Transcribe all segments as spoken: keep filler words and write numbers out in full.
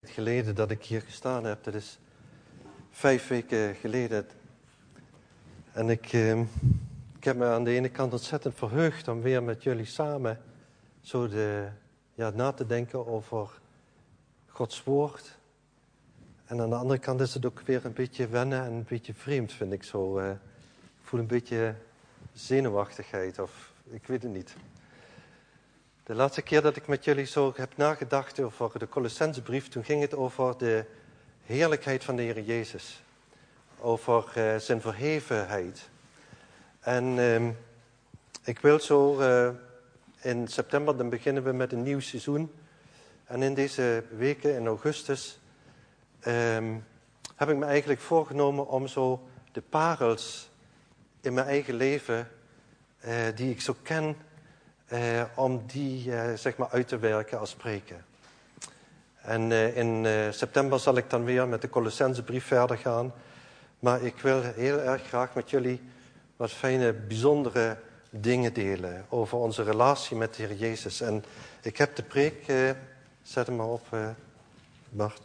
geleden dat ik hier gestaan heb. Dat is vijf weken geleden. En ik, eh, ik heb me aan de ene kant ontzettend verheugd om weer met jullie samen zo de, ja, na te denken over Gods woord. En aan de andere kant is het ook weer een beetje wennen en een beetje vreemd, vind ik zo. Uh, ik voel een beetje zenuwachtigheid of ik weet het niet. De laatste keer dat ik met jullie zo heb nagedacht over de Colossensebrief, toen ging het over de heerlijkheid van de Heer Jezus. Over uh, zijn verhevenheid. En uh, ik wil zo, uh, in september, dan beginnen we met een nieuw seizoen. En in deze weken, in augustus, uh, heb ik me eigenlijk voorgenomen om zo de parels in mijn eigen leven, uh, die ik zo ken, Uh, om die uh, zeg maar uit te werken als spreken. En uh, in uh, september zal ik dan weer met de Colossensebrief verder gaan. Maar ik wil heel erg graag met jullie wat fijne, bijzondere dingen delen over onze relatie met de Heer Jezus. En ik heb de preek, uh, zet hem maar op, uh, Bart.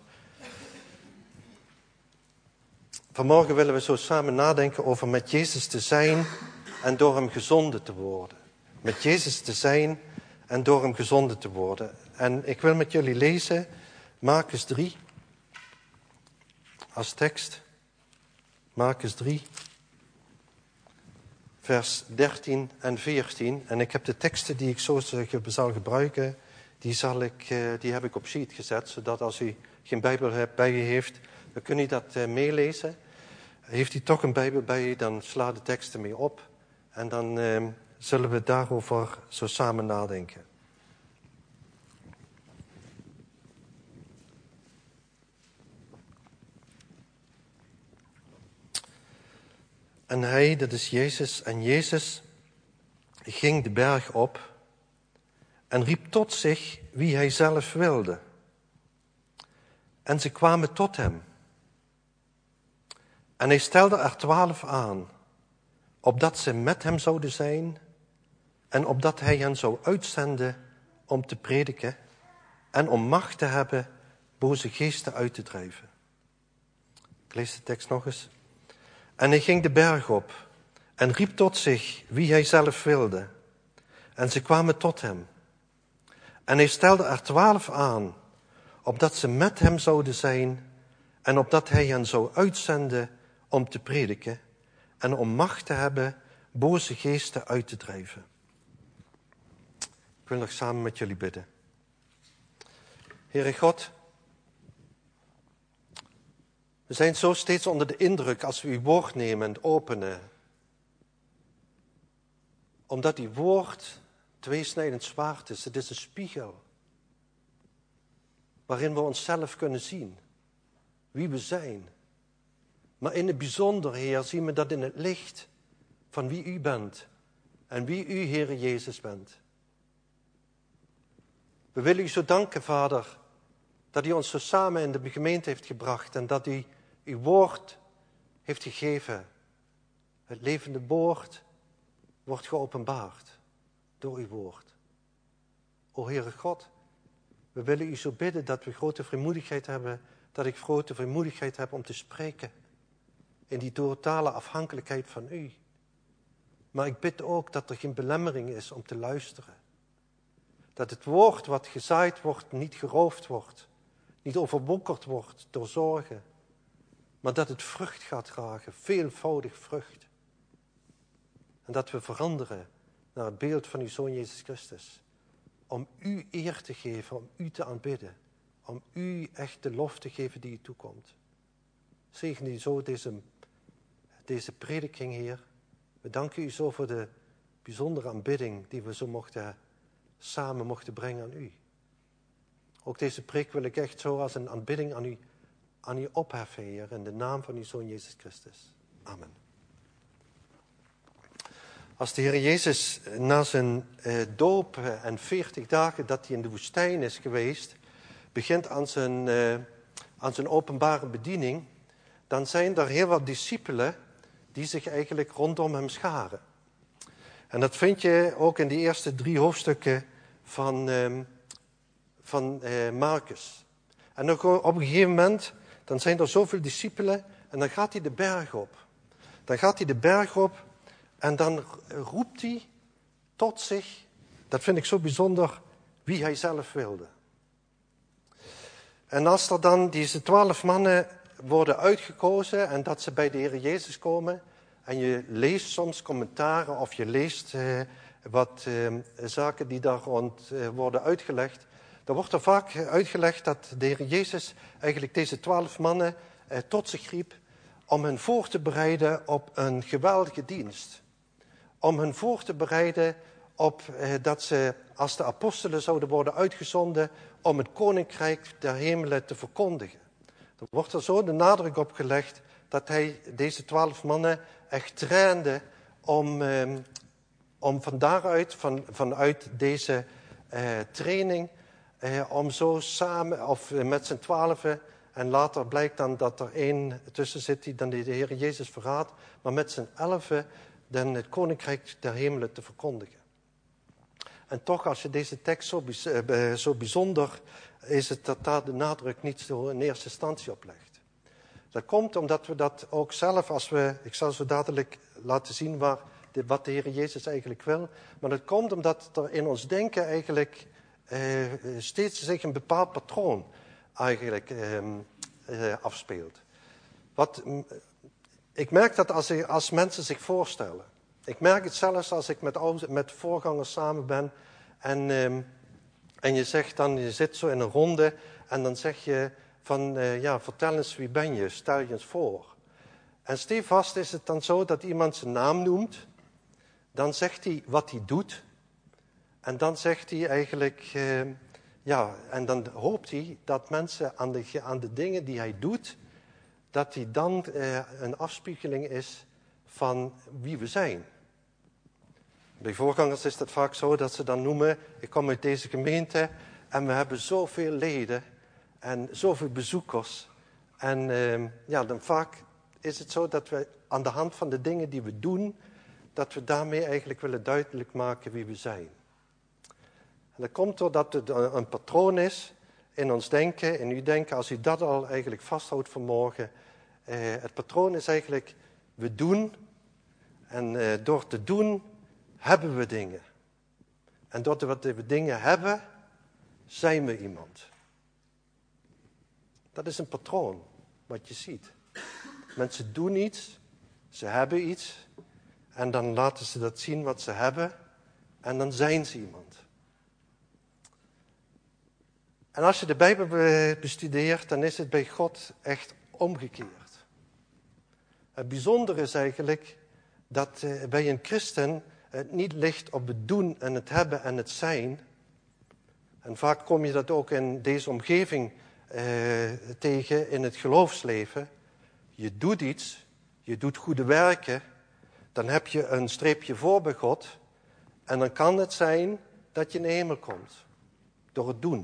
Vanmorgen willen we zo samen nadenken over met Jezus te zijn en door hem gezonden te worden. Met Jezus te zijn en door hem gezonden te worden. En ik wil met jullie lezen Markus drie als tekst. Markus drie, vers dertien en veertien. En ik heb de teksten die ik zo zal gebruiken, die, zal ik, die heb ik op sheet gezet. Zodat als u geen Bijbel bij u heeft, dan kunt u dat meelezen. Heeft u toch een Bijbel bij u, dan sla de teksten mee op. En dan Uh, zullen we daarover zo samen nadenken. En hij, dat is Jezus, en Jezus ging de berg op en riep tot zich wie hij zelf wilde. En ze kwamen tot hem. En hij stelde er twaalf aan, opdat ze met hem zouden zijn en opdat hij hen zou uitzenden om te prediken en om macht te hebben boze geesten uit te drijven. Ik lees de tekst nog eens. En hij ging de berg op en riep tot zich wie hij zelf wilde. En ze kwamen tot hem. En hij stelde er twaalf aan, opdat ze met hem zouden zijn en opdat hij hen zou uitzenden om te prediken en om macht te hebben boze geesten uit te drijven. Ik wil nog samen met jullie bidden. Heere God, we zijn zo steeds onder de indruk als we uw woord nemen en openen. Omdat uw woord tweesnijdend zwaard is. Het is een spiegel waarin we onszelf kunnen zien. Wie we zijn. Maar in het bijzonder, Heer, zien we dat in het licht van wie u bent. En wie u, Heere Jezus, bent. We willen u zo danken, Vader, dat u ons zo samen in de gemeente heeft gebracht en dat u uw woord heeft gegeven. Het levende woord wordt geopenbaard door uw woord. O Heere God, we willen u zo bidden dat we grote vrijmoedigheid hebben, dat ik grote vrijmoedigheid heb om te spreken in die totale afhankelijkheid van u. Maar ik bid ook dat er geen belemmering is om te luisteren. Dat het woord wat gezaaid wordt niet geroofd wordt. Niet overwoekerd wordt door zorgen. Maar dat het vrucht gaat dragen. Veelvoudig vrucht. En dat we veranderen naar het beeld van uw Zoon Jezus Christus. Om u eer te geven. Om u te aanbidden. Om u echt de lof te geven die u toekomt. Zegen u zo deze, deze prediking, Heer. We danken u zo voor de bijzondere aanbidding die we zo mochten samen mochten brengen aan u. Ook deze preek wil ik echt zo als een aanbidding aan u, aan u opheffen, Heer, in de naam van uw Zoon Jezus Christus. Amen. Als de Heer Jezus na zijn eh, doop en veertig dagen dat hij in de woestijn is geweest, begint aan zijn, eh, aan zijn openbare bediening, dan zijn er heel wat discipelen die zich eigenlijk rondom hem scharen. En dat vind je ook in de eerste drie hoofdstukken van, uh, van uh, Markus. En dan op een gegeven moment, dan zijn er zoveel discipelen en dan gaat hij de berg op. Dan gaat hij de berg op en dan roept hij tot zich, dat vind ik zo bijzonder, wie hij zelf wilde. En als er dan deze twaalf mannen worden uitgekozen en dat ze bij de Heer Jezus komen en je leest soms commentaren of je leest eh, wat eh, zaken die daar rond eh, worden uitgelegd, dan wordt er vaak uitgelegd dat de Heer Jezus eigenlijk deze twaalf mannen eh, tot zich riep om hen voor te bereiden op een geweldige dienst. Om hen voor te bereiden op eh, dat ze als de apostelen zouden worden uitgezonden om het koninkrijk der hemelen te verkondigen. Er wordt er zo de nadruk op gelegd dat hij deze twaalf mannen echt trainde om, eh, om van daaruit, van, vanuit deze eh, training, eh, om zo samen, of met z'n twaalfen, en later blijkt dan dat er één tussen zit die dan de Heer Jezus verraadt, maar met z'n elfen dan het koninkrijk der hemelen te verkondigen. En toch, als je deze tekst zo, zo bijzonder is het dat daar de nadruk niet zo in eerste instantie op legt. Dat komt omdat we dat ook zelf, als we, ik zal zo dadelijk laten zien waar, de, wat de Heer Jezus eigenlijk wil, maar dat komt omdat er in ons denken eigenlijk eh, steeds zich een bepaald patroon eigenlijk eh, eh, afspeelt. Wat, ik merk dat als, als mensen zich voorstellen. Ik merk het zelfs als ik met, met voorgangers samen ben en, eh, en je zegt dan, je zit zo in een ronde en dan zeg je van, uh, ja, vertel eens wie ben je, stel je eens voor. En stevast is het dan zo dat iemand zijn naam noemt, dan zegt hij wat hij doet en dan zegt hij eigenlijk, uh, ja, en dan hoopt hij dat mensen aan de, aan de dingen die hij doet, dat hij dan uh, een afspiegeling is van wie we zijn. Bij voorgangers is het vaak zo dat ze dan noemen, ik kom uit deze gemeente en we hebben zoveel leden en zoveel bezoekers. En uh, ja, dan vaak is het zo dat we aan de hand van de dingen die we doen, dat we daarmee eigenlijk willen duidelijk maken wie we zijn. En dat komt doordat het een patroon is in ons denken, in uw denken, als u dat al eigenlijk vasthoudt vanmorgen. Uh, het patroon is eigenlijk, we doen en uh, door te doen hebben we dingen. En doordat we dingen hebben, zijn we iemand. Dat is een patroon, wat je ziet. Mensen doen iets, ze hebben iets, en dan laten ze dat zien wat ze hebben, en dan zijn ze iemand. En als je de Bijbel bestudeert, dan is het bij God echt omgekeerd. Het bijzondere is eigenlijk dat uh, bij een christen het niet ligt op het doen en het hebben en het zijn. En vaak kom je dat ook in deze omgeving uh, tegen in het geloofsleven. Je doet iets, je doet goede werken, dan heb je een streepje voor bij God. En dan kan het zijn dat je in de hemel komt. Door het doen.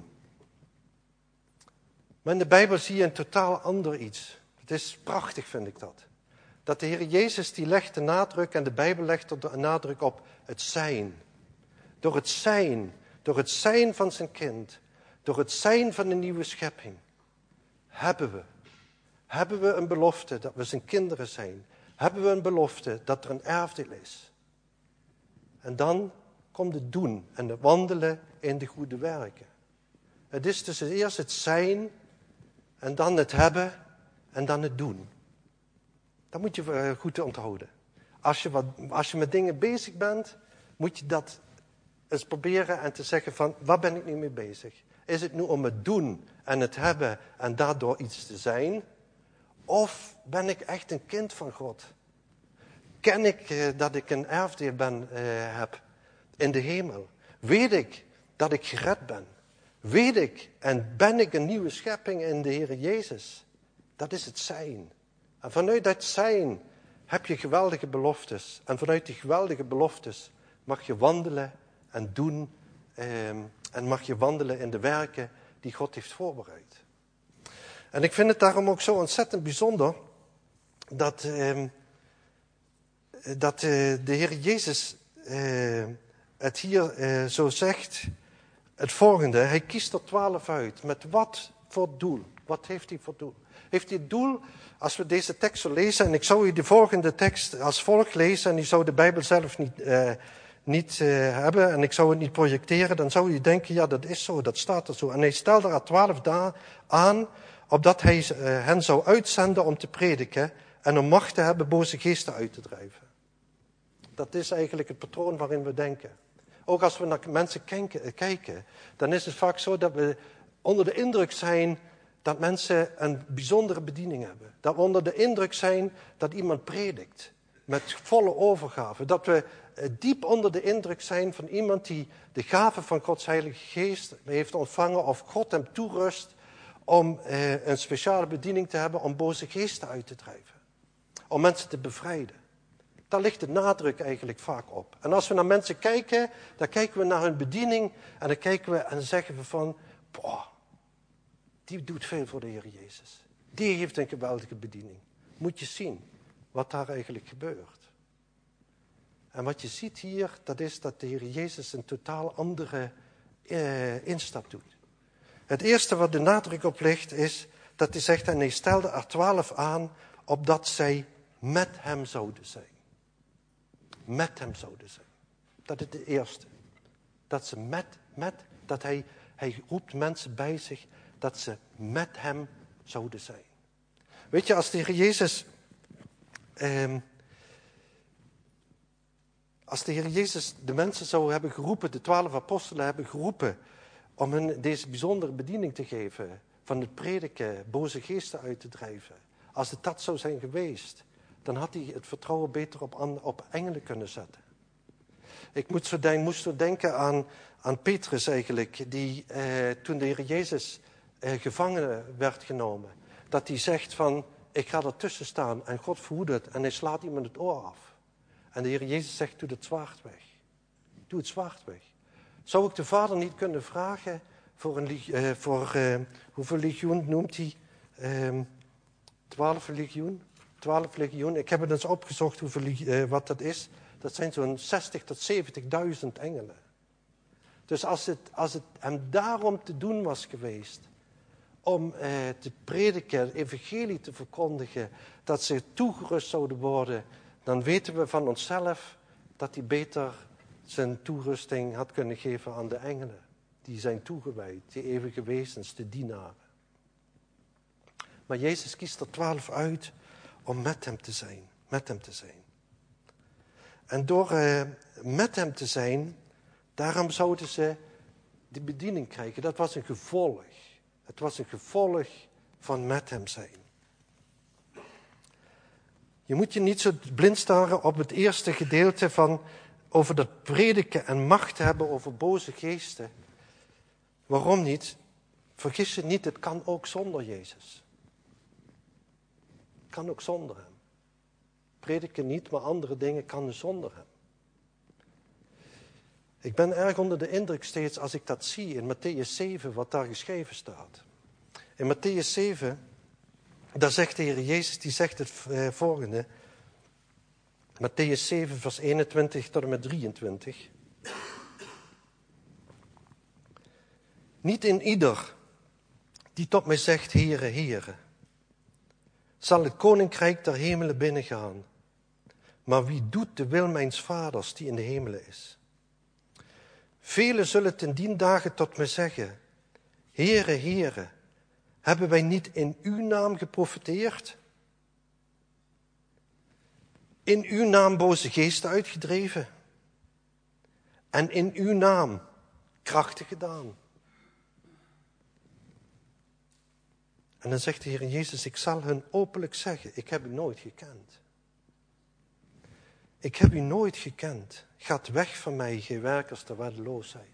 Maar in de Bijbel zie je een totaal ander iets. Het is prachtig, vind ik dat. Dat de Heer Jezus die legt de nadruk en de Bijbel legt de nadruk op het zijn. Door het zijn, door het zijn van zijn kind, door het zijn van een nieuwe schepping, hebben we. Hebben we een belofte dat we zijn kinderen zijn. Hebben we een belofte dat er een erfdeel is. En dan komt het doen en het wandelen in de goede werken. Het is dus eerst het zijn en dan het hebben en dan het doen. Dat moet je goed onthouden. Als je, wat, als je met dingen bezig bent, moet je dat eens proberen en te zeggen van, waar ben ik nu mee bezig? Is het nu om het doen en het hebben en daardoor iets te zijn? Of ben ik echt een kind van God? Ken ik uh, dat ik een erfdeel ben, uh, heb in de hemel? Weet ik dat ik gered ben? Weet ik en ben ik een nieuwe schepping in de Heer Jezus? Dat is het zijn. En vanuit dat zijn heb je geweldige beloftes. En vanuit die geweldige beloftes mag je wandelen en doen. Eh, en mag je wandelen in de werken die God heeft voorbereid. En ik vind het daarom ook zo ontzettend bijzonder dat, eh, dat eh, de Heer Jezus eh, het hier eh, zo zegt. Het volgende, hij kiest er twaalf uit. Met wat voor doel? Wat heeft hij voor doel? Heeft hij het doel, als we deze tekst zo lezen, en ik zou u de volgende tekst als volgt lezen, en u zou de Bijbel zelf niet, uh, niet uh, hebben, en ik zou het niet projecteren, dan zou u denken, ja, dat is zo, dat staat er zo. En hij stelde er twaalf dagen aan, opdat hij uh, hen zou uitzenden om te prediken, en om macht te hebben boze geesten uit te drijven. Dat is eigenlijk het patroon waarin we denken. Ook als we naar mensen kijken, dan is het vaak zo dat we onder de indruk zijn dat mensen een bijzondere bediening hebben. Dat we onder de indruk zijn dat iemand predikt met volle overgave. Dat we diep onder de indruk zijn van iemand die de gave van Gods Heilige Geest heeft ontvangen of God hem toerust om eh, een speciale bediening te hebben om boze geesten uit te drijven. Om mensen te bevrijden. Daar ligt de nadruk eigenlijk vaak op. En als we naar mensen kijken, dan kijken we naar hun bediening en dan kijken we en dan zeggen we van, boah, die doet veel voor de Heer Jezus. Die heeft een geweldige bediening. Moet je zien wat daar eigenlijk gebeurt. En wat je ziet hier, dat is dat de Heer Jezus een totaal andere eh, instap doet. Het eerste wat de nadruk op ligt is dat hij zegt, en hij stelde er twaalf aan, opdat zij met hem zouden zijn. Met hem zouden zijn. Dat is het eerste. Dat ze met, met, dat hij, hij roept mensen bij zich, dat ze met hem zouden zijn. Weet je, als de Heer Jezus, eh, als de Heer Jezus de mensen zou hebben geroepen, de twaalf apostelen hebben geroepen, om hun deze bijzondere bediening te geven, van het prediken, boze geesten uit te drijven. Als het dat zou zijn geweest, dan had hij het vertrouwen beter op, op engelen kunnen zetten. Ik moet zo denk, moest zo denken aan, aan Petrus eigenlijk, die eh, toen de Heer Jezus eh, gevangen werd genomen, dat hij zegt van, ik ga ertussen staan en God verhoedt het en hij slaat iemand het oor af. En de Heer Jezus zegt, doe het zwaard weg. Doe het zwaard weg. Zou ik de Vader niet kunnen vragen voor, een, uh, voor uh, hoeveel legioen noemt hij? Uh, twaalf legioen? Twaalf legioen. Ik heb het eens opgezocht hoeveel, uh, wat dat is. Dat zijn zo'n zestig tot zeventigduizend engelen. Dus als het, als het hem daarom te doen was geweest, om uh, te prediken, het evangelie te verkondigen, dat ze toegerust zouden worden, dan weten we van onszelf dat hij beter zijn toerusting had kunnen geven aan de engelen. Die zijn toegewijd, die eeuwige wezens, de dienaren. Maar Jezus kiest er twaalf uit om met hem te zijn. Met hem te zijn. En door uh, met hem te zijn, daarom zouden ze die bediening krijgen. Dat was een gevolg. Het was een gevolg van met hem zijn. Je moet je niet zo blind staren op het eerste gedeelte van over dat prediken en macht hebben over boze geesten. Waarom niet? Vergis je niet, het kan ook zonder Jezus. Het kan ook zonder hem. Prediken niet, maar andere dingen kan zonder hem. Ik ben erg onder de indruk steeds als ik dat zie in Mattheüs zeven, wat daar geschreven staat. In Mattheüs zeven, daar zegt de Heer Jezus, die zegt het volgende. Mattheüs zeven, vers eenentwintig tot en met drieëntwintig. Niet in ieder die tot mij zegt, Heere, Heere, zal het koninkrijk der hemelen binnengaan. Maar wie doet de wil mijns vaders die in de hemelen is? Velen zullen ten dien dagen tot mij zeggen, Heere, Heere, hebben wij niet in uw naam geprofeteerd? In uw naam boze geesten uitgedreven? En in uw naam krachten gedaan? En dan zegt de Heer Jezus, ik zal hun openlijk zeggen, ik heb u nooit gekend. Ik heb u nooit gekend. Gaat weg van mij, gij werkers der weddeloosheid.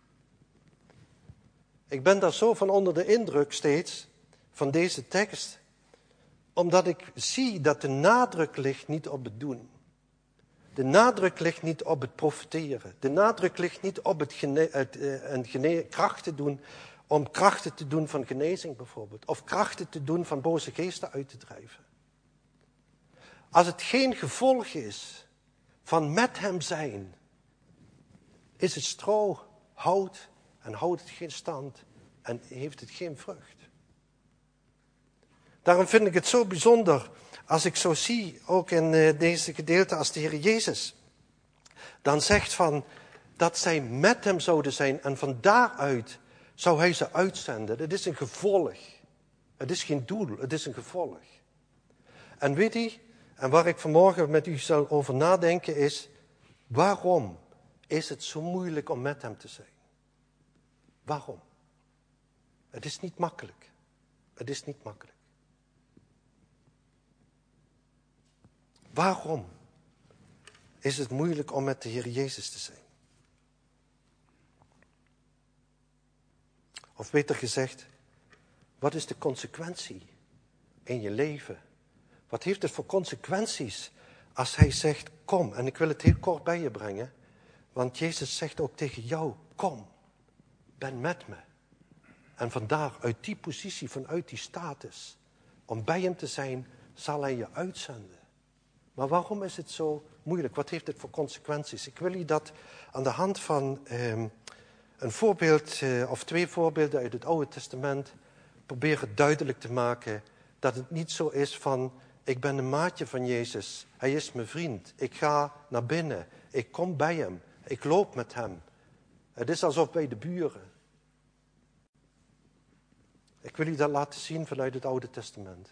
Ik ben daar zo van onder de indruk steeds van deze tekst, omdat ik zie dat de nadruk ligt niet op het doen. De nadruk ligt niet op het profiteren. De nadruk ligt niet op het, gene- het uh, een gene- krachten doen, om krachten te doen van genezing bijvoorbeeld. Of krachten te doen van boze geesten uit te drijven. Als het geen gevolg is van met hem zijn, is het stro, hout en houdt het geen stand en heeft het geen vrucht. Daarom vind ik het zo bijzonder als ik zo zie, ook in uh, deze gedeelte, als de Heer Jezus dan zegt van dat zij met hem zouden zijn en van daaruit zou hij ze uitzenden. Het is een gevolg. Het is geen doel, het is een gevolg. En weet u, en waar ik vanmorgen met u zal over nadenken is, waarom is het zo moeilijk om met hem te zijn? Waarom? Het is niet makkelijk. Het is niet makkelijk. Waarom is het moeilijk om met de Heer Jezus te zijn? Of beter gezegd, wat is de consequentie in je leven? Wat heeft het voor consequenties als hij zegt, kom. En ik wil het heel kort bij je brengen. Want Jezus zegt ook tegen jou, kom, ben met me. En vandaar, uit die positie, vanuit die status, om bij hem te zijn, zal hij je uitzenden. Maar waarom is het zo moeilijk? Wat heeft het voor consequenties? Ik wil je dat aan de hand van eh, een voorbeeld, eh, of twee voorbeelden uit het Oude Testament, proberen duidelijk te maken dat het niet zo is van, ik ben een maatje van Jezus, hij is mijn vriend, ik ga naar binnen, ik kom bij hem, ik loop met hem. Het is alsof bij de buren. Ik wil u dat laten zien vanuit het Oude Testament.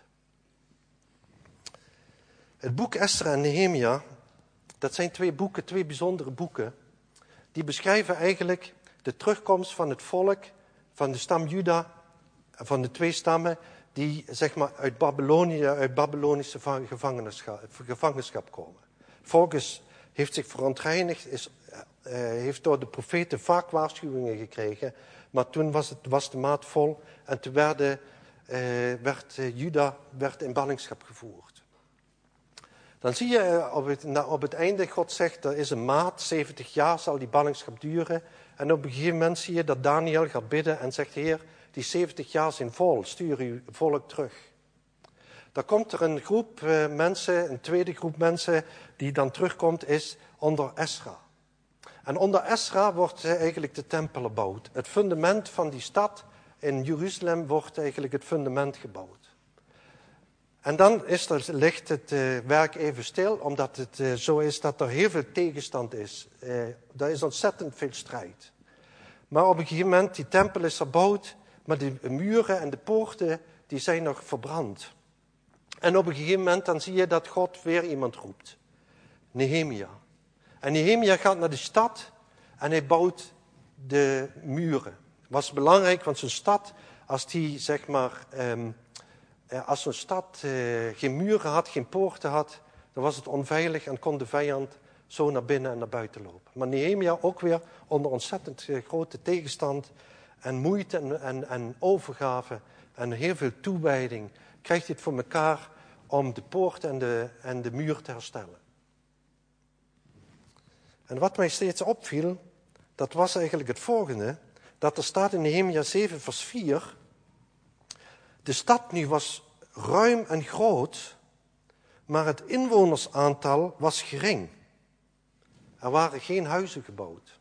Het boek Esra en Nehemia, dat zijn twee boeken, twee bijzondere boeken, die beschrijven eigenlijk de terugkomst van het volk, van de stam Juda, van de twee stammen, die zeg maar uit Babylonië, uit Babylonische gevangenschap, gevangenschap komen. Volgens heeft zich verontreinigd, is, uh, heeft door de profeten vaak waarschuwingen gekregen, maar toen was, het, was de maat vol en toen werden, uh, werd uh, Juda werd in ballingschap gevoerd. Dan zie je uh, op, het, nou, op het einde, God zegt, er is een maat, zeventig jaar zal die ballingschap duren. En op een gegeven moment zie je dat Daniel gaat bidden en zegt, Heer, die zeventig jaar zijn vol, stuur uw volk terug. Dan komt er een groep uh, mensen, een tweede groep mensen, die dan terugkomt, is onder Esra. En onder Esra wordt uh, eigenlijk de tempel gebouwd. Het fundament van die stad in Jeruzalem wordt eigenlijk het fundament gebouwd. En dan is er, ligt het uh, werk even stil, omdat het uh, zo is dat er heel veel tegenstand is. Uh, er is ontzettend veel strijd. Maar op een gegeven moment, die tempel is gebouwd, maar de muren en de poorten, die zijn nog verbrand. En op een gegeven moment dan zie je dat God weer iemand roept. Nehemia. En Nehemia gaat naar de stad en hij bouwt de muren. Was belangrijk, want zo'n stad, als die zeg maar, um, als zo'n stad uh, geen muren had, geen poorten had, dan was het onveilig en kon de vijand zo naar binnen en naar buiten lopen. Maar Nehemia ook weer onder ontzettend uh, grote tegenstand en moeite en, en, en overgave en heel veel toewijding krijgt hij het voor elkaar om de poort en de, en de muur te herstellen. En wat mij steeds opviel, dat was eigenlijk het volgende, dat er staat in Nehemia zeven vers vier, de stad nu was ruim en groot, maar het inwonersaantal was gering. Er waren geen huizen gebouwd.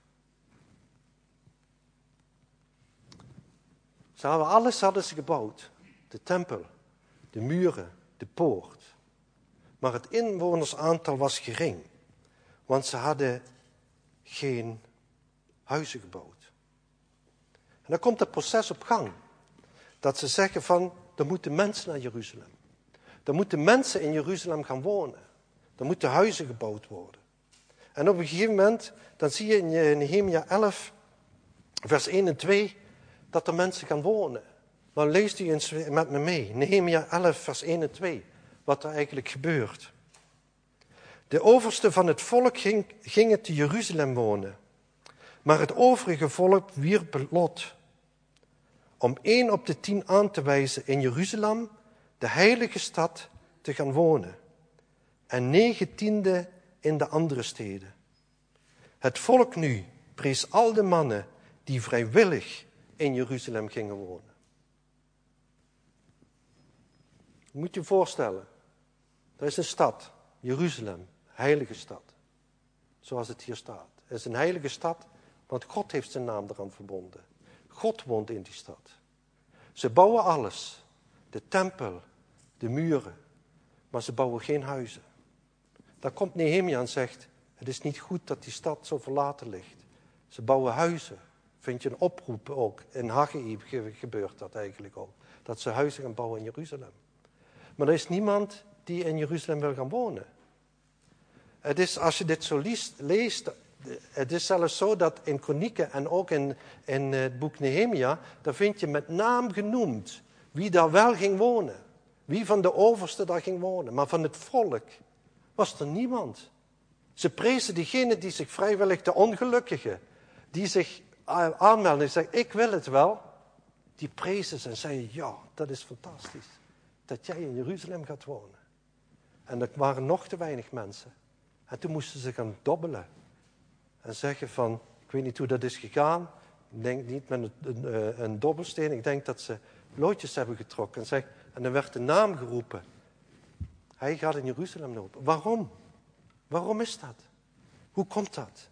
Ze hadden alles hadden ze gebouwd. De tempel, de muren, de poort. Maar het inwonersaantal was gering. Want ze hadden geen huizen gebouwd. En dan komt het proces op gang. Dat ze zeggen van, er moeten mensen naar Jeruzalem. Er moeten mensen in Jeruzalem gaan wonen. Er moeten huizen gebouwd worden. En op een gegeven moment, dan zie je in Nehemia elf, vers één en twee, dat er mensen gaan wonen. Maar leest u eens met me mee. Nehemia elf, vers één en twee. Wat er eigenlijk gebeurt. De overste van het volk ging, gingen te Jeruzalem wonen. Maar het overige volk wierp het lot. Om één op de tien aan te wijzen in Jeruzalem, de heilige stad, te gaan wonen. En negen tiende in de andere steden. Het volk nu prees al de mannen die vrijwillig in Jeruzalem gingen wonen. Je moet je voorstellen, er is een stad, Jeruzalem, heilige stad. Zoals het hier staat. Het is een heilige stad, want God heeft zijn naam eraan verbonden. God woont in die stad. Ze bouwen alles. De tempel, de muren, maar ze bouwen geen huizen. Dan komt Nehemia en zegt, het is niet goed dat die stad zo verlaten ligt. Ze bouwen huizen. Vind je een oproep ook. In Haggai gebeurt dat eigenlijk ook. Dat ze huizen gaan bouwen in Jeruzalem. Maar er is niemand die in Jeruzalem wil gaan wonen. Het is, als je dit zo leest, leest het is zelfs zo dat in Kronieken en ook in, in het boek Nehemia, daar vind je met naam genoemd wie daar wel ging wonen. Wie van de oversten daar ging wonen. Maar van het volk was er niemand. Ze prezen diegene die zich vrijwillig, de ongelukkigen, die zich aanmelden en zeggen, ik wil het wel. Die prezen ze en zeiden, ja, dat is fantastisch. Dat jij in Jeruzalem gaat wonen. En er waren nog te weinig mensen. En toen moesten ze gaan dobbelen. En zeggen van, ik weet niet hoe dat is gegaan. Ik denk niet met een, een, een dobbelsteen. Ik denk dat ze loodjes hebben getrokken. En, zeg, en er werd de naam geroepen. Hij gaat in Jeruzalem lopen. Waarom? Waarom is dat? Hoe komt dat?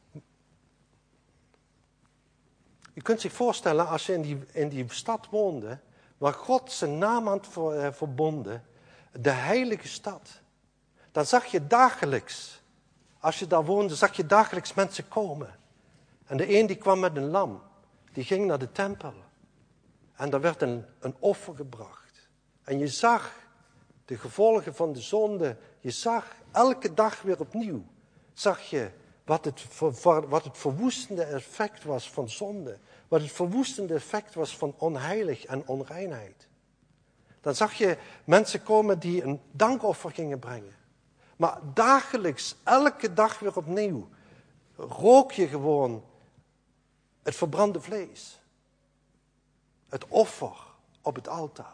Je kunt zich voorstellen als je in die, in die stad woonde, waar God zijn naam had verbonden, de heilige stad. Dan zag je dagelijks, als je daar woonde, zag je dagelijks mensen komen. En de een die kwam met een lam, die ging naar de tempel. En daar werd een, een offer gebracht. En je zag de gevolgen van de zonde, je zag elke dag weer opnieuw, zag je wat het, wat het verwoestende effect was van zonde. Wat het verwoestende effect was van onheilig en onreinheid. Dan zag je mensen komen die een dankoffer gingen brengen. Maar dagelijks, elke dag weer opnieuw, rook je gewoon het verbrande vlees. Het offer op het altaar.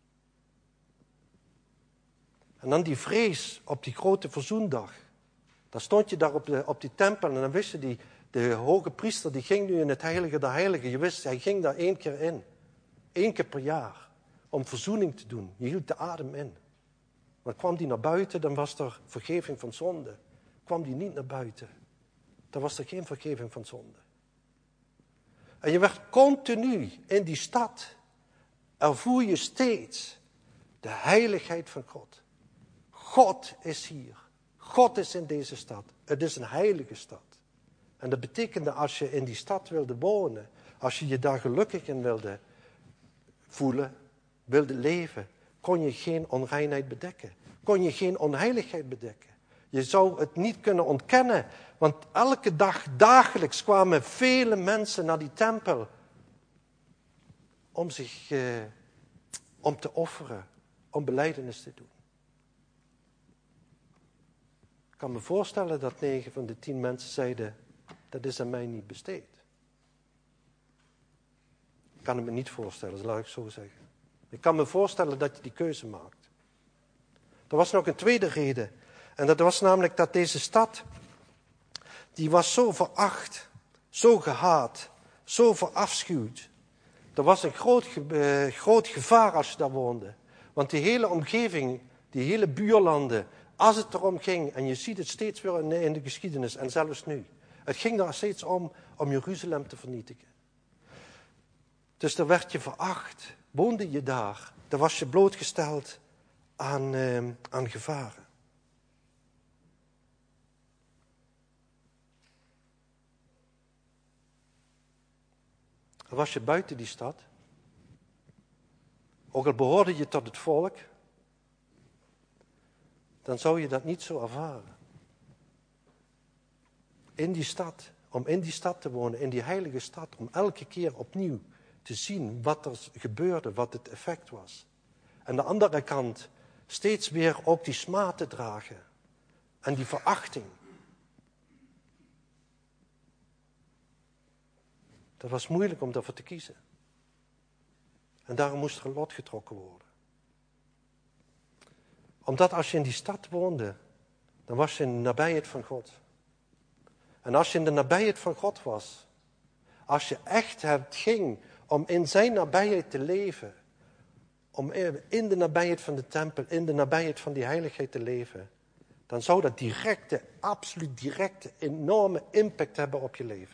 En dan die vrees op die grote verzoendag. Dan stond je daar op, de, op die tempel en dan wist je, die, de hoge priester die ging nu in het heilige der heiligen. Je wist, hij ging daar één keer in. Eén keer per jaar. Om verzoening te doen. Je hield de adem in. Maar kwam die naar buiten, dan was er vergeving van zonde. Kwam die niet naar buiten, dan was er geen vergeving van zonde. En je werd continu in die stad, ervoer je steeds de heiligheid van God. God is hier. God is in deze stad. Het is een heilige stad. En dat betekende als je in die stad wilde wonen, als je je daar gelukkig in wilde voelen, wilde leven, kon je geen onreinheid bedekken. Kon je geen onheiligheid bedekken. Je zou het niet kunnen ontkennen, want elke dag, dagelijks kwamen vele mensen naar die tempel om zich, eh, om te offeren, om belijdenis te doen. Ik kan me voorstellen dat negen van de tien mensen zeiden, dat is aan mij niet besteed. Ik kan het me niet voorstellen, dat laat ik zo zeggen. Ik kan me voorstellen dat je die keuze maakt. Er was nog een tweede reden. En dat was namelijk dat deze stad, die was zo veracht, zo gehaat, zo verafschuwd. Er was een groot, uh, groot gevaar als je daar woonde. Want die hele omgeving, die hele buurlanden, als het erom ging, en je ziet het steeds weer in, in de geschiedenis, en zelfs nu. Het ging daar steeds om, om Jeruzalem te vernietigen. Dus daar werd je veracht. Woonde je daar, dan was je blootgesteld aan, uh, aan gevaren. Dan was je buiten die stad. Ook al behoorde je tot het volk, dan zou je dat niet zo ervaren. In die stad, om in die stad te wonen, in die heilige stad, om elke keer opnieuw te zien wat er gebeurde, wat het effect was. En de andere kant, steeds weer ook die smaad te dragen. En die verachting. Dat was moeilijk om daarvoor te kiezen. En daarom moest er een lot getrokken worden. Omdat als je in die stad woonde, dan was je in de nabijheid van God. En als je in de nabijheid van God was, als je echt het ging om in zijn nabijheid te leven, om in de nabijheid van de tempel, in de nabijheid van die heiligheid te leven, dan zou dat directe, absoluut directe, enorme impact hebben op je leven.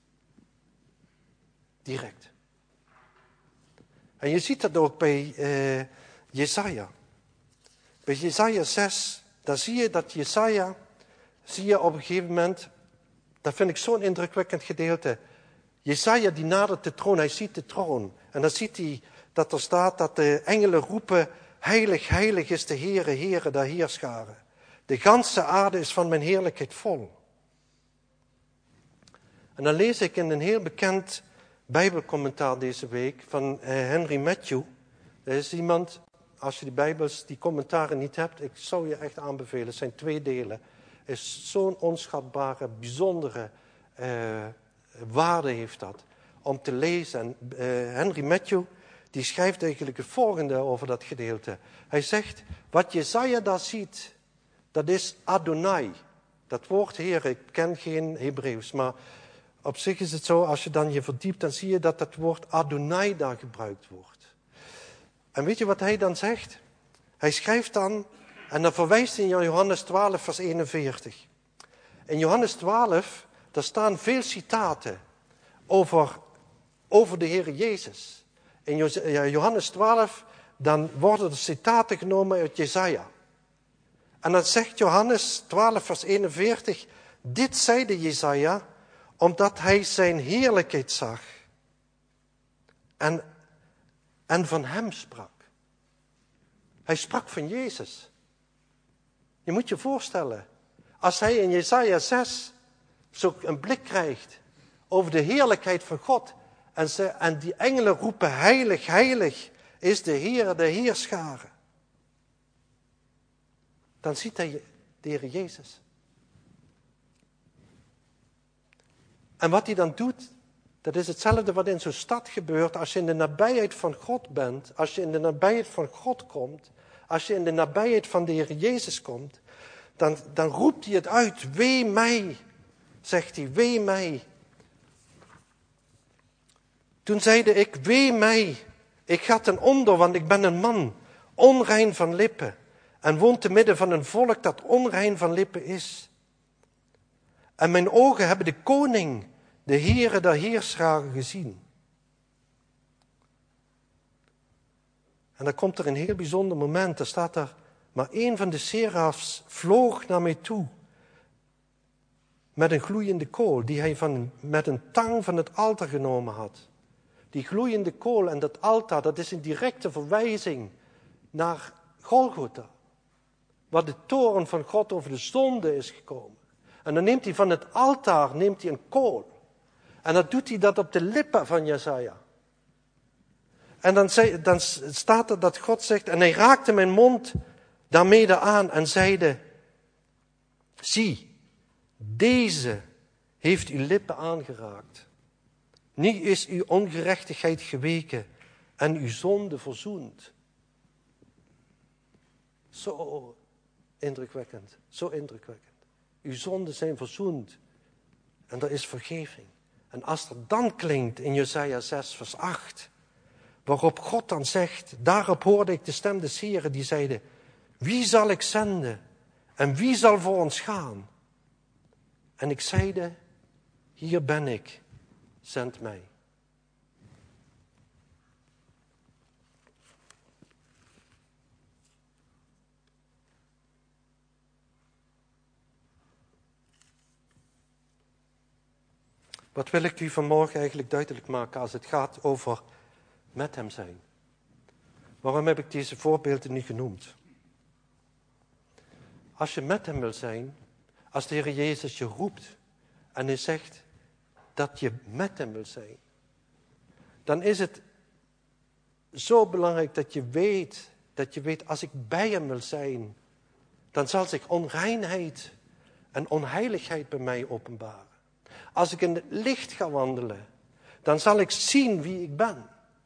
Direct. En je ziet dat ook bij uh, Jesaja. Bij Jesaja zes, daar zie je dat Jesaja, zie je op een gegeven moment, dat vind ik zo'n indrukwekkend gedeelte. Jesaja die nadert de troon, hij ziet de troon. En dan ziet hij dat er staat dat de engelen roepen, heilig, heilig is de Heere, Heere der heerscharen. De ganse aarde is van mijn heerlijkheid vol. En dan lees ik in een heel bekend Bijbelcommentaar deze week van uh, Henry Matthew. Er is iemand, als je die Bijbels, die commentaren niet hebt, ik zou je echt aanbevelen. Het zijn twee delen. Het is zo'n onschatbare, bijzondere uh, waarde heeft dat om te lezen. En uh, Henry Matthew, die schrijft eigenlijk het volgende over dat gedeelte. Hij zegt, wat Jesaja daar ziet, dat is Adonai. Dat woord Heer, ik ken geen Hebreeuws, maar op zich is het zo, als je dan je verdiept, dan zie je dat het woord Adonai daar gebruikt wordt. En weet je wat hij dan zegt? Hij schrijft dan, en dan verwijst hij naar Johannes twaalf, vers eenenveertig. In Johannes twaalf, daar staan veel citaten over, over de Heer Jezus. In Johannes twaalf, dan worden er citaten genomen uit Jesaja. En dan zegt Johannes twaalf, vers eenenveertig, dit zeide Jesaja, omdat hij zijn heerlijkheid zag en, en van hem sprak. Hij sprak van Jezus. Je moet je voorstellen, als hij in Jesaja zes zo een blik krijgt over de heerlijkheid van God en, ze, en die engelen roepen heilig, heilig is de Heer de heerscharen. Dan ziet hij de Heer Jezus. En wat hij dan doet, dat is hetzelfde wat in zo'n stad gebeurt. Als je in de nabijheid van God bent, als je in de nabijheid van God komt, als je in de nabijheid van de Heer Jezus komt, dan, dan roept hij het uit. Wee mij, zegt hij, wee mij. Toen zeide ik, wee mij, ik ga ten onder, want ik ben een man, onrein van lippen, en woon te midden van een volk dat onrein van lippen is. En mijn ogen hebben de koning, de Heere der heerscharen gezien. En dan komt er een heel bijzonder moment. Daar staat er, maar één van de serafs vloog naar mij toe. Met een gloeiende kool, die hij van, met een tang van het altaar genomen had. Die gloeiende kool en dat altaar, dat is een directe verwijzing naar Golgotha. Waar de toorn van God over de zonde is gekomen. En dan neemt hij van het altaar neemt hij een kool. En dan doet hij dat op de lippen van Jesaja. En dan, zei, dan staat er dat God zegt, en hij raakte mijn mond daarmee aan en zeide, zie, deze heeft uw lippen aangeraakt. Nu is uw ongerechtigheid geweken en uw zonde verzoend. Zo indrukwekkend, zo indrukwekkend. Uw zonden zijn verzoend en er is vergeving. En als er dan klinkt in Jesaja zes vers acht, waarop God dan zegt, daarop hoorde ik de stem des Heren die zeide, wie zal ik zenden en wie zal voor ons gaan? En ik zeide, hier ben ik, zend mij. Wat wil ik u vanmorgen eigenlijk duidelijk maken als het gaat over met hem zijn? Waarom heb ik deze voorbeelden niet genoemd? Als je met hem wil zijn, als de Heer Jezus je roept en hij zegt dat je met hem wil zijn, dan is het zo belangrijk dat je weet, dat je weet, als ik bij hem wil zijn, dan zal zich onreinheid en onheiligheid bij mij openbaren. Als ik in het licht ga wandelen, dan zal ik zien wie ik ben.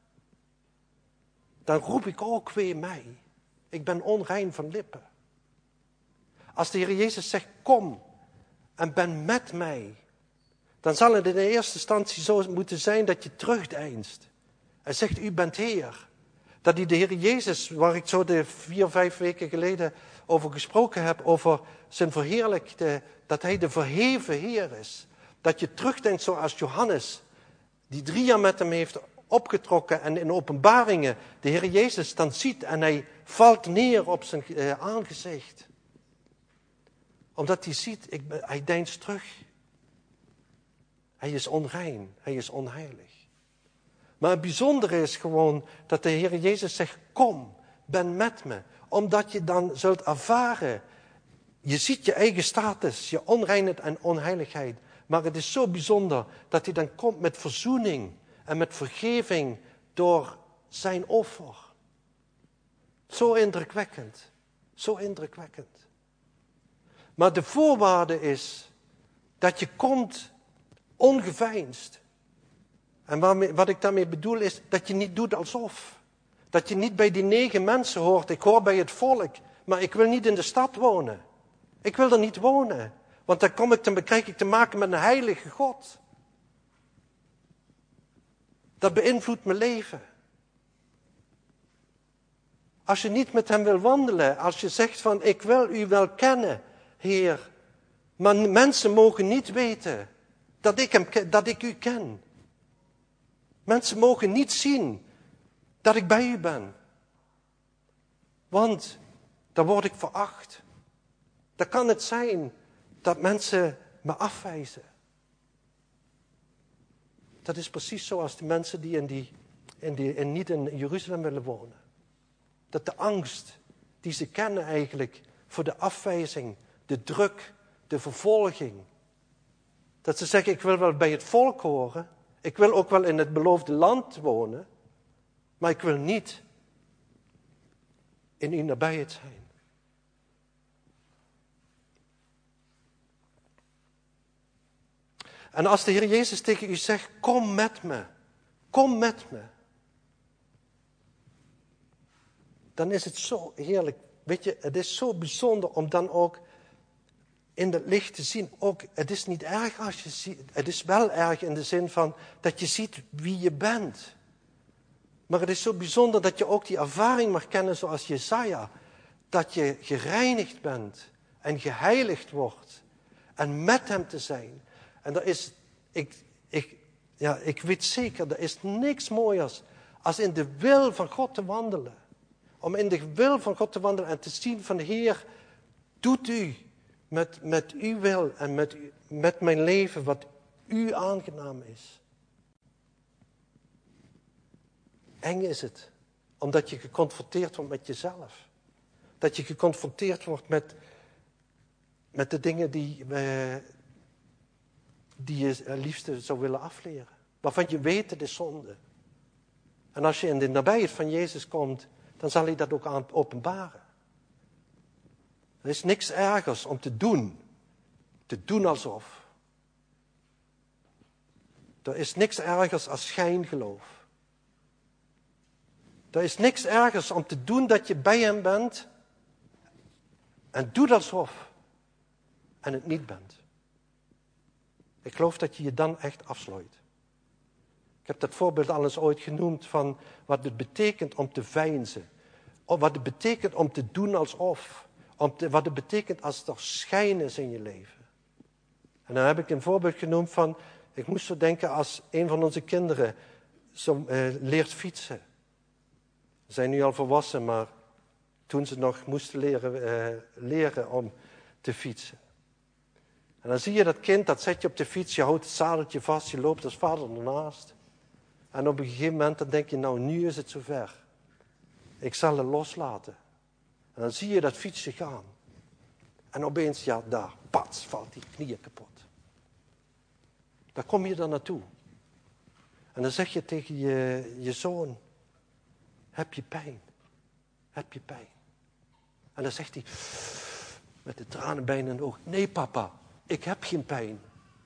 Dan roep ik ook weer mij. Ik ben onrein van lippen. Als de Heer Jezus zegt, kom en ben met mij, dan zal het in de eerste instantie zo moeten zijn dat je terugdeinst. En zegt, u bent Heer. Dat hij de Heer Jezus, waar ik zo de vier, vijf weken geleden over gesproken heb, over zijn verheerlijkte, dat hij de verheven Heer is. Dat je terugdenkt zoals Johannes, die drie jaar met hem heeft opgetrokken en in openbaringen de Heer Jezus dan ziet en hij valt neer op zijn uh, aangezicht. Omdat hij ziet, ik, hij deinst terug. Hij is onrein, hij is onheilig. Maar het bijzondere is gewoon dat de Heer Jezus zegt, kom, ben met me. Omdat je dan zult ervaren, je ziet je eigen status, je onreinheid en onheiligheid. Maar het is zo bijzonder dat hij dan komt met verzoening en met vergeving door zijn offer. Zo indrukwekkend, zo indrukwekkend. Maar de voorwaarde is dat je komt ongeveinsd. En waarmee, wat ik daarmee bedoel is dat je niet doet alsof. Dat je niet bij die negen mensen hoort, ik hoor bij het volk, maar ik wil niet in de stad wonen. Ik wil er niet wonen, want dan kom ik te, krijg ik te maken met een heilige God. Dat beïnvloedt mijn leven. Als je niet met hem wil wandelen, als je zegt van ik wil u wel kennen, Heer, maar mensen mogen niet weten dat ik, hem, dat ik u ken. Mensen mogen niet zien dat ik bij u ben. Want dan word ik veracht. Dan kan het zijn dat mensen me afwijzen. Dat is precies zoals de mensen die, in die, in die in, niet in Jeruzalem willen wonen. Dat de angst die ze kennen eigenlijk voor de afwijzing, de druk, de vervolging. Dat ze zeggen, ik wil wel bij het volk horen. Ik wil ook wel in het beloofde land wonen. Maar ik wil niet in uw nabijheid zijn. En als de Heer Jezus tegen u zegt, kom met me. Kom met me. Dan is het zo heerlijk. Weet je, het is zo bijzonder om dan ook in het licht te zien. Ook, het is niet erg als je ziet. Het is wel erg in de zin van dat je ziet wie je bent. Maar het is zo bijzonder dat je ook die ervaring mag kennen zoals Jesaja. Dat je gereinigd bent en geheiligd wordt. En met hem te zijn. En er is, ik, ik, ja, ik weet zeker, er is niks mooiers als in de wil van God te wandelen. Om in de wil van God te wandelen en te zien van Heer, doet u met, met uw wil en met, met mijn leven wat u aangenaam is. Eng is het, omdat je geconfronteerd wordt met jezelf. Dat je geconfronteerd wordt met, met de dingen die, uh, die je het liefste zou willen afleren. Waarvan je weet het is zonde. En als je in de nabijheid van Jezus komt, dan zal hij dat ook aan openbaren. Er is niks ergers om te doen. Te doen alsof. Er is niks ergers als schijngeloof. Er is niks ergers om te doen dat je bij hem bent. En doet alsof. En het niet bent. Ik geloof dat je je dan echt afsluit. Ik heb dat voorbeeld al eens ooit genoemd van wat het betekent om te veinzen. Of wat het betekent om te doen alsof. Om te, wat het betekent als er schijn is in je leven. En dan heb ik een voorbeeld genoemd van, ik moest zo denken als een van onze kinderen zo, uh, leert fietsen. Ze zijn nu al volwassen, maar toen ze nog moesten leren, uh, leren om te fietsen. En dan zie je dat kind, dat zet je op de fiets, je houdt het zadeltje vast, je loopt als vader ernaast. En op een gegeven moment dan denk je, nou nu is het zover. Ik zal het loslaten. En dan zie je dat fietsje gaan. En opeens, ja daar, pats, valt die knieën kapot. Daar kom je dan naartoe. En dan zeg je tegen je, je zoon, heb je pijn? Heb je pijn? En dan zegt hij, met de tranen bijna in de ogen, nee papa, ik heb geen pijn.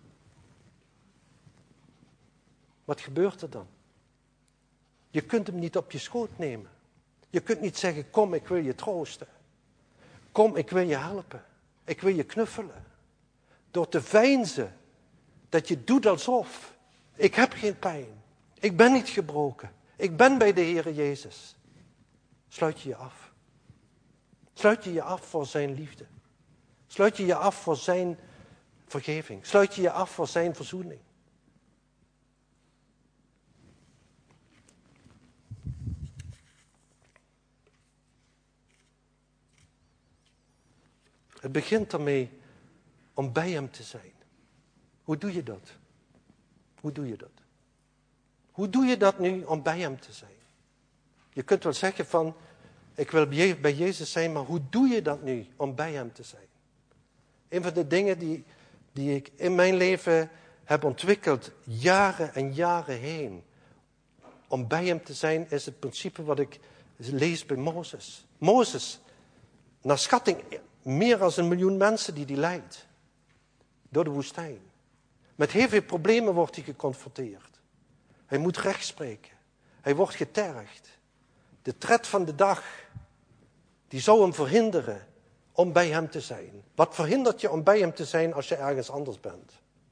Wat gebeurt er dan? Je kunt hem niet op je schoot nemen. Je kunt niet zeggen, kom, ik wil je troosten. Kom, ik wil je helpen. Ik wil je knuffelen. Door te veinzen dat je doet alsof. Ik heb geen pijn. Ik ben niet gebroken. Ik ben bij de Heere Jezus. Sluit je je af. Sluit je je af voor zijn liefde. Sluit je je af voor zijn vergeving. Sluit je je af voor zijn verzoening. Het begint ermee om bij hem te zijn. Hoe doe je dat? Hoe doe je dat? Hoe doe je dat nu om bij hem te zijn? Je kunt wel zeggen van, ik wil bij Jezus zijn, maar hoe doe je dat nu om bij hem te zijn? Een van de dingen die, die ik in mijn leven heb ontwikkeld, jaren en jaren heen, om bij hem te zijn, is het principe wat ik lees bij Mozes. Mozes, naar schatting meer dan een miljoen mensen die die leidt. Door de woestijn. Met heel veel problemen wordt hij geconfronteerd. Hij moet recht spreken. Hij wordt getergd. De tred van de dag, die zou hem verhinderen om bij hem te zijn. Wat verhindert je om bij hem te zijn als je ergens anders bent?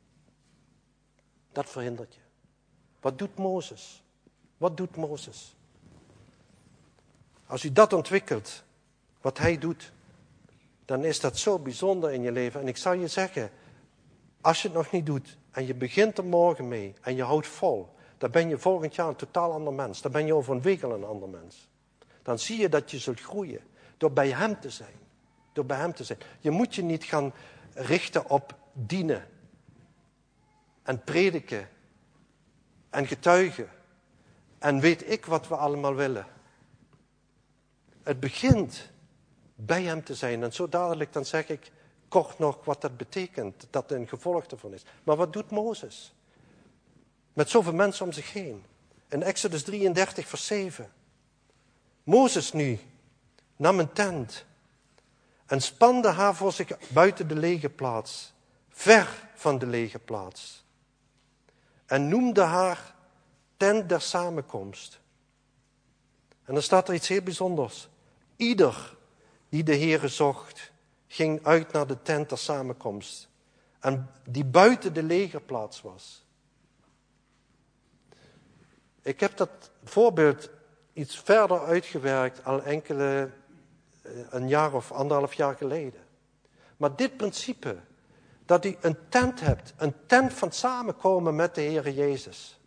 Dat verhindert je. Wat doet Mozes? Wat doet Mozes? Als u dat ontwikkelt, wat hij doet, dan is dat zo bijzonder in je leven. En ik zal je zeggen, als je het nog niet doet en je begint er morgen mee en je houdt vol, dan ben je volgend jaar een totaal ander mens. Dan ben je over een week al een ander mens. Dan zie je dat je zult groeien door bij hem te zijn. Door bij hem te zijn. Je moet je niet gaan richten op dienen en prediken en getuigen en weet ik wat we allemaal willen. Het begint bij hem te zijn. En zo dadelijk dan zeg ik kort nog wat dat betekent. Dat er een gevolg ervan is. Maar wat doet Mozes? Met zoveel mensen om zich heen. In Exodus drieëndertig vers zeven. Mozes nu nam een tent en spande haar voor zich buiten de legerplaats. Ver van de legerplaats. En noemde haar tent der samenkomst. En dan staat er iets heel bijzonders. Ieder die de Heere zocht, ging uit naar de tent der samenkomst. En die buiten de legerplaats was. Ik heb dat voorbeeld iets verder uitgewerkt al enkele, een jaar of anderhalf jaar geleden. Maar dit principe, dat u een tent hebt, een tent van samenkomen met de Heere Jezus.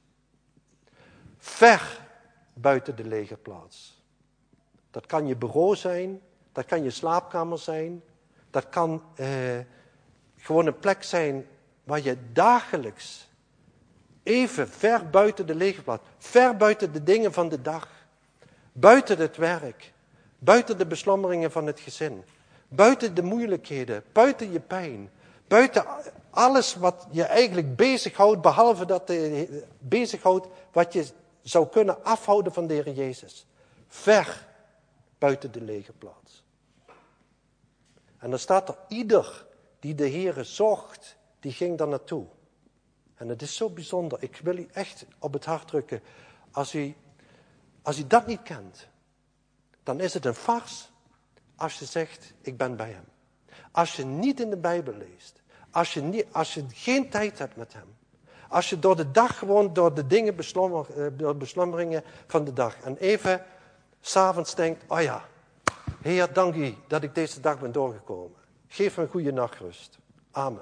Ver buiten de legerplaats. Dat kan je bureau zijn, dat kan je slaapkamer zijn, dat kan eh, gewoon een plek zijn waar je dagelijks even ver buiten de legerplaats, ver buiten de dingen van de dag, buiten het werk, buiten de beslommeringen van het gezin, buiten de moeilijkheden, buiten je pijn, buiten alles wat je eigenlijk bezighoudt, behalve dat je bezighoudt wat je zou kunnen afhouden van de Heer Jezus. Ver buiten de legerplaats. En dan staat er, ieder die de Heere zocht, die ging daar naartoe. En het is zo bijzonder. Ik wil u echt op het hart drukken. Als u, als u dat niet kent, dan is het een farce als je zegt, ik ben bij hem. Als je niet in de Bijbel leest, als je, niet, als je geen tijd hebt met hem, als je door de dag gewoon door de dingen beslommer, door de beslommeringen van de dag en even 's avonds denkt, oh ja, Heer, dank u dat ik deze dag ben doorgekomen. Geef me een goede nachtrust. Amen.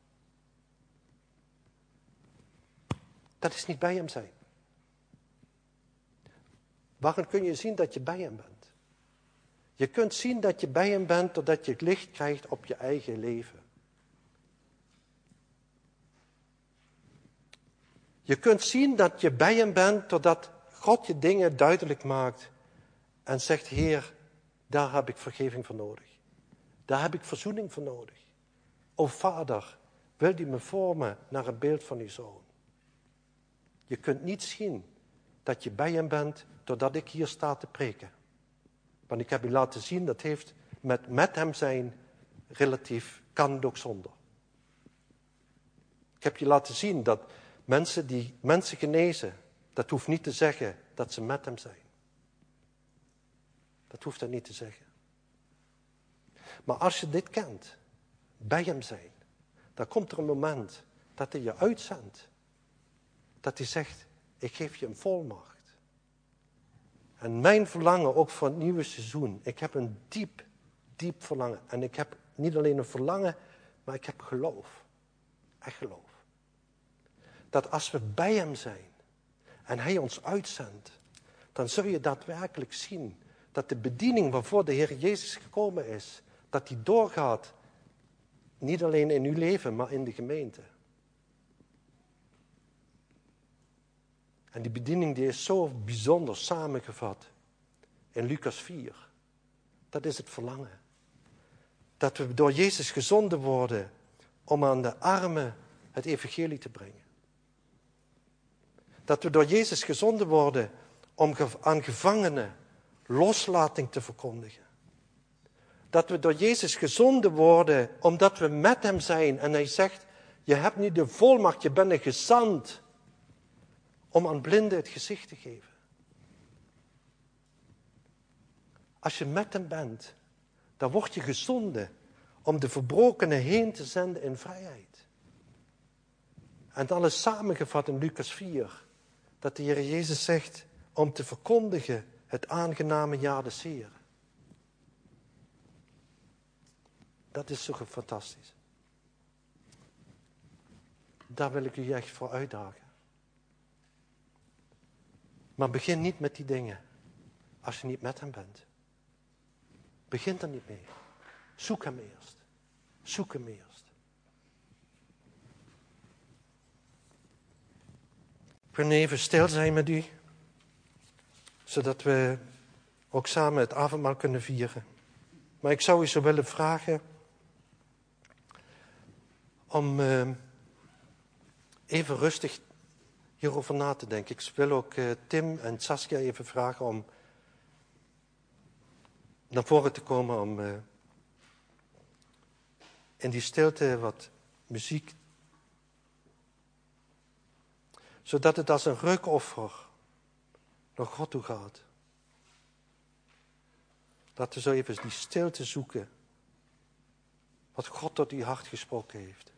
Dat is niet bij hem zijn. Waarom kun je zien dat je bij hem bent? Je kunt zien dat je bij hem bent doordat je het licht krijgt op je eigen leven. Je kunt zien dat je bij hem bent doordat God je dingen duidelijk maakt en zegt, Heer, daar heb ik vergeving voor nodig. Daar heb ik verzoening voor nodig. O Vader, wil u me vormen naar een beeld van uw Zoon? Je kunt niet zien dat je bij hem bent doordat ik hier sta te preken. Want ik heb u laten zien, dat heeft met, met hem zijn relatief, kan het ook zonder. Ik heb je laten zien dat mensen die mensen genezen, dat hoeft niet te zeggen dat ze met hem zijn. Dat hoeft dat niet te zeggen. Maar als je dit kent, bij hem zijn, dan komt er een moment dat hij je uitzendt. Dat hij zegt, ik geef je een volmacht. En mijn verlangen ook voor het nieuwe seizoen. Ik heb een diep, diep verlangen. En ik heb niet alleen een verlangen, maar ik heb geloof. Echt geloof. Dat als we bij hem zijn en hij ons uitzendt, dan zul je daadwerkelijk zien dat de bediening waarvoor de Heer Jezus gekomen is, dat die doorgaat Niet alleen in uw leven, maar in de gemeente. En die bediening die is zo bijzonder samengevat in Lucas vier. Dat is het verlangen. Dat we door Jezus gezonden worden om aan de armen het evangelie te brengen. Dat we door Jezus gezonden worden om aan gevangenen loslating te verkondigen. Dat we door Jezus gezonden worden omdat we met hem zijn. En hij zegt, je hebt niet de volmacht, je bent een gezant om aan blinden het gezicht te geven. Als je met hem bent, dan word je gezonden om de verbrokenen heen te zenden in vrijheid. En dan is samengevat in Lucas vier, dat de Heer Jezus zegt om te verkondigen het aangename jaar des Heeren. Dat is zo fantastisch. Daar wil ik u echt voor uitdagen. Maar begin niet met die dingen als je niet met hem bent. Begin er niet mee. Zoek hem eerst. Zoek hem eerst. Ik wil even stil zijn met u, zodat we ook samen het avondmaal kunnen vieren. Maar ik zou u zo willen vragen om uh, even rustig hierover na te denken. Ik wil ook uh, Tim en Saskia even vragen om naar voren te komen om uh, in die stilte wat muziek, zodat het als een reukoffer naar God toe gaat. Dat we zo even die stilte zoeken wat God tot uw hart gesproken heeft.